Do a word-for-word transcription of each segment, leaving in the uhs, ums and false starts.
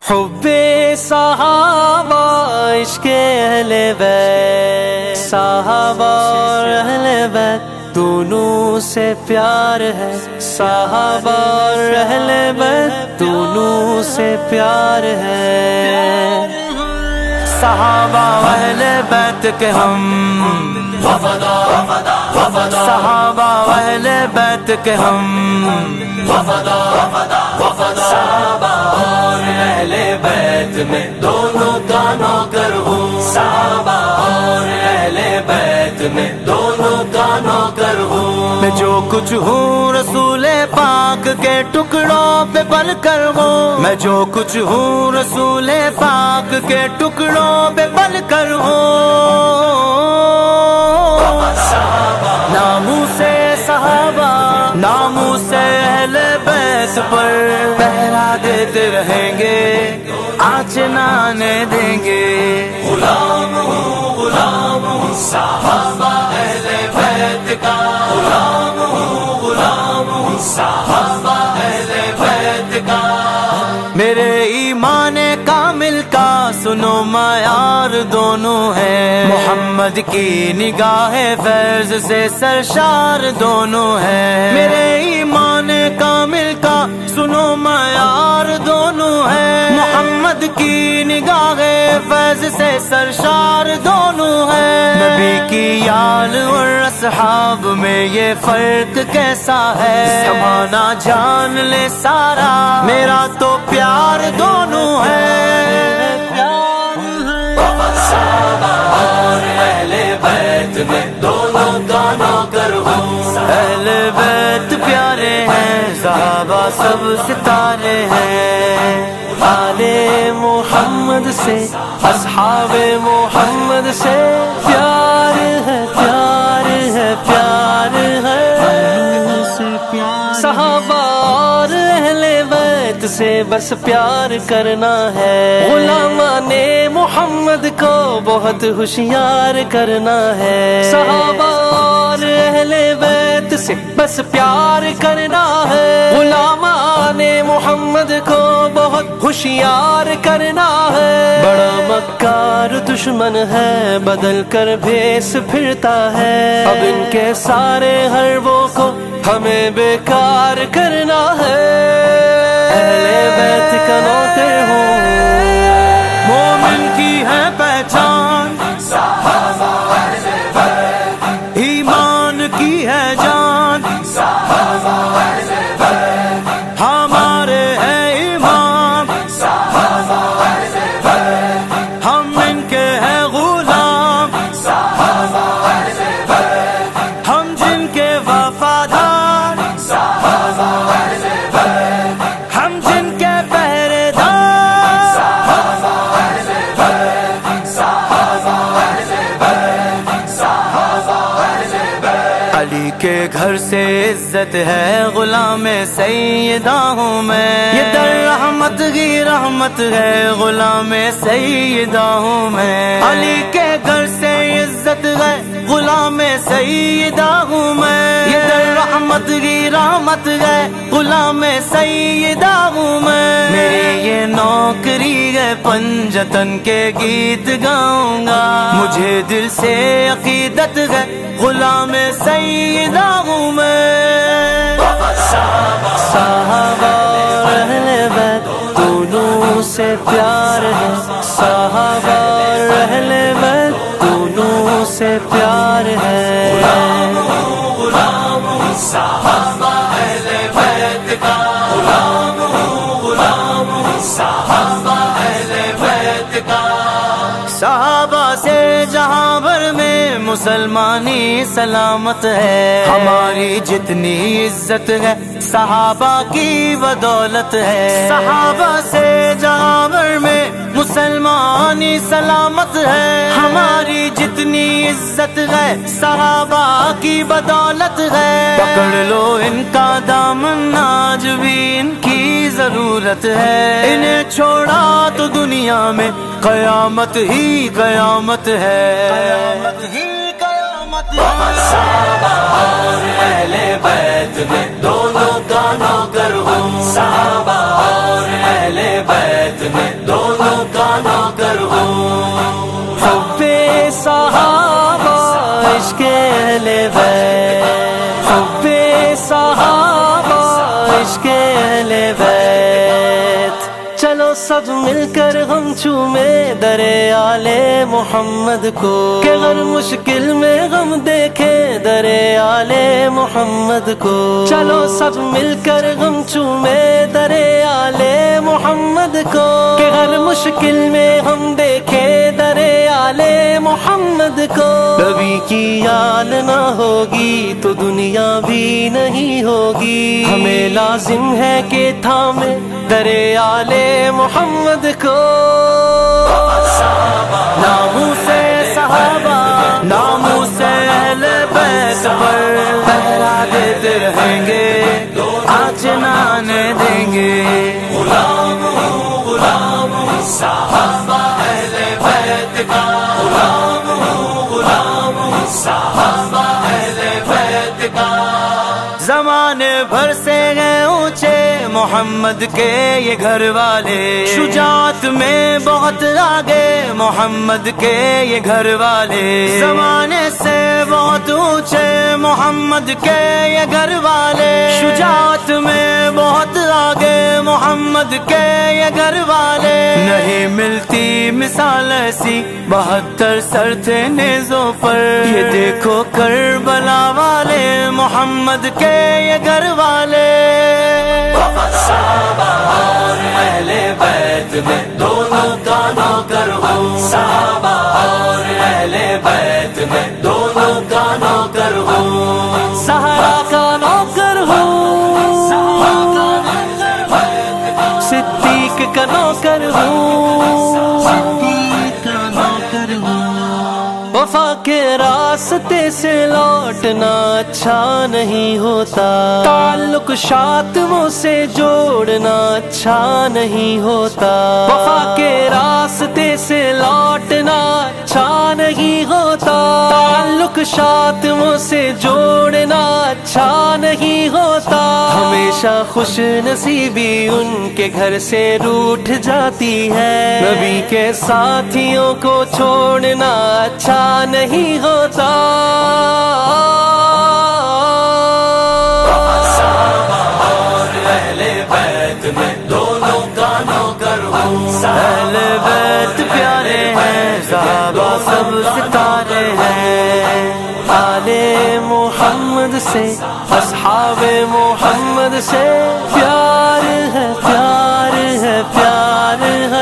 حبِ صحابہ عشق اہل بیت، صحابہ اور اہل بیت دونوں سے پیار ہے، صحابہ اور اہل بیت دونوں سے پیار ہے۔ صحابہ اہل بیت کے ہم صحابہ اہل بیت کے ہم صحابہ اور اہل بیت میں دونوں کا نوکر ہوں، صحابہ اور اہل بیت میں دونوں کا نوکر ہوں۔ میں جو کچھ ہوں رسول پاک کے ٹکڑوں پہ بل کر ہوں، میں جو کچھ ہوں رسول پاک کے ٹکڑوں پہ بل کر ہوں۔ ناموں سے صحابہ ناموں سے اہل بیت پر پہرا دیتے رہیں گے، آنچ نہ آنے دیں گے۔ غلام ہوں غلام ہوں صحابہ اہل بیت کا، غلام ہوں غلام ہوں صحابہ اہل بیت کا۔ میرے ایمان کامل کا سنو معیار دونوں ہیں، محمد کی نگاہ فیض سے سرشار دونوں ہیں۔ میرے ایمان کامل کا سنو معیار دونوں ہیں، محمد کی نگاہ فیض سے سرشار دونوں ہیں۔ نبی کی آل اور اصحاب میں یہ فرق کیسا ہے، زمانہ جان لے سارا میرا تو پیار دونوں ہے۔ صحابہ اور اہل بیت میں دونوں کا نوکر ہوں، اہل بیت پیارے ہیں، صحابہ سب ستارے ہیں۔ آل محمد سے اصحاب محمد سے پیار ہے پیار ہے پیار ہے۔ صحابہ اور اہل بیت سے بس پیار کرنا ہے، غلامان محمد کو بہت ہوشیار کرنا ہے۔ صحابہ اور اہل بیت سے بس پیار کرنا ہے، غلامان محمد کو بہت ہوشیار کرنا ہے۔ بڑا مکار دشمن ہے بدل کر بھیس پھرتا ہے، اب ان کے سارے حربوں کو ہمیں بیکار کرنا ہے۔ اہل بیت کا نوکر ہوں، مومن کی ہے پہچان، صحابہ اہل بیت ایمان کی ہے جان، صحابہ اہل بیت ہمارے ہے امام، صحابہ اہل بیت ہم ان کے ہیں غلام، صحابہ اہل بیت ہم جن کے وفادار، صحابہ اہل بیت ہم جن کے پہرے دار، صحابہ اہل بیت صحابہ اہل بیت صحابہ اہل بیت۔ علی کے گھر سے عزت ہے، غلام سیدہ ہوں میں، یہ در رحمت کی رحمت ہے، غلام سیدہ ہوں میں۔ علی کے گھر سے عزت ہے، غلام سیدہ ہوں میں، یہ در رحمت کی رحمت ہے، غلام سیدہ ہوں میں۔ میری یہ نوکری ہے پنجتن کے گیت گاؤں گا، مجھے دل سے عقیدت ہے، غلام سیدہ ہوں میں۔ صحابہ اور اہل بیت دونوں سے پیار ہے، صحابہ اور اہل بیت دونوں سے پیار ہے۔ غلام ہوں غلام ہوں صحابہ اہل بیت کا، غلام ہوں غلام ہوں صحابہ اہل بیت کا۔ صحابہ سے جہاں بھر میں مسلمانی سلامت ہے، ہماری جتنی عزت ہے صحابہ کی بدولت ہے۔ صحابہ سے جہاں بھر میں مسلمانی سلامت ہے، ہماری جتنی عزت ہے صحابہ کی بدولت ہے۔ پکڑ لو ان کا دامن آج بھی ان کی ضرورت ہے، انہیں چھوڑا تو دنیا میں قیامت ہی قیامت ہے، قیامت ہی قیامت ہے۔ صحابہ اور اہل بیت میں دونوں کا نوکر ہوں، صحابہ اور اہل بیت میں چلو سب مل کر ہم چومے درے آلے محمد کو، کہ ہر مشکل میں غم دیکھے درے آلے محمد کو، چلو سب مل کر ہم چومے درے آلے محمد کو، کہ ہر مشکل میں ہم دیکھے درے آلے محمد کو۔ نبی کی یاد نہ ہوگی تو دنیا بھی نہیں ہوگی، ہمیں لازم ہے کہ تھامے درے آلے محمد کو۔ ناموں سے صحابہ، ناموں سے اہل بیت پر پہرا دیتے رہیں گے، آنچ نہ آنے دیں گے۔ غلام ہوں غلام ہوں صحابہ اہل بیت کا، غلام ہوں غلام ہوں صحابہ اہل بیت کا۔ زمانے بھر سے گئے اونچے محمد کے یہ گھر والے، شجاعت میں بہت آگے محمد کے یہ گھر والے، زمانے سے بہت اونچے محمد کے یہ گھر والے، شجاعت میں بہت آگے محمد کے یہ گھر والے۔ نہیں ملتی مثال ایسی، بہتر سر تھے نیزوں پر، یہ دیکھو کربلا والے محمد کے یہ گھر والے۔ صحابہ اور اہل بیت میں دونوں کا نوکر ہوں، صحابہ اور اہل بیت میں دونوں کا نوکر ہوں، سہارا کا نوکر ہوں، صدیق کا نوکر ہوں، وفا کے راستے سے لوٹنا اچھا نہیں ہوتا، تعلق شاتموں سے جوڑنا اچھا نہیں ہوتا، وفا کے راستے سے لوٹنا اچھا نہیں ہوتا، تعلق شاتموں سے جوڑنا اچھا نہیں ہوتا، ہمیشہ خوش نصیبی ان کے گھر سے روٹھ جاتی ہے، نبی کے ساتھیوں کو چھوڑنا اچھا نہیں ہوتا۔ صحابہ اور اہل بیت میں دونوں کا نوکر ہوں، اہل بیت پیارے ہیں، صحابہ سب ستارے ہیں، آل محمد سے اصحاب محمد سے پیار ہے پیار ہے پیار ہے۔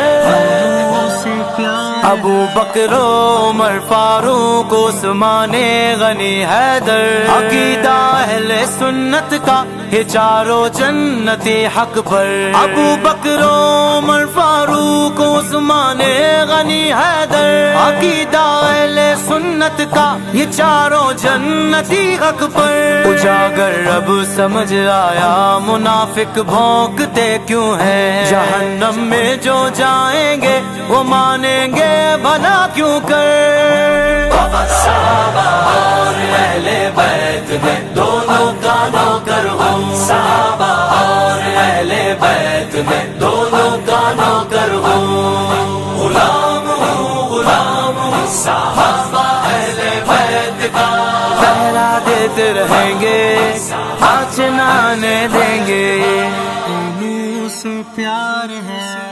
ابو بکر عمر فاروق عثمان غنی حیدر، عقیدہ اہل سنت کا یہ چاروں جنتی حق پر، ابو بکر عمر فاروق عثمان غنی حیدر، عقیدہ اہل سنت کا یہ چاروں جنتی حق پر۔ اجاگر اب سمجھ آیا منافق بھونکتے کیوں ہیں، جہنم میں جو جائیں گے وہ مانیں گے بھلا کیوں کر۔ صحابہ اور اہل بیت میں دونوں کا نوکر ہوں، صحابہ اور اہل بیت میں دونوں کا نوکر ہوں، غلام ہوں غلام ہوں صحابہ اہل بیت کا، پہرا دیتے رہیں گے، آنچ نہ آنے دیں گے، سے پیار ہے۔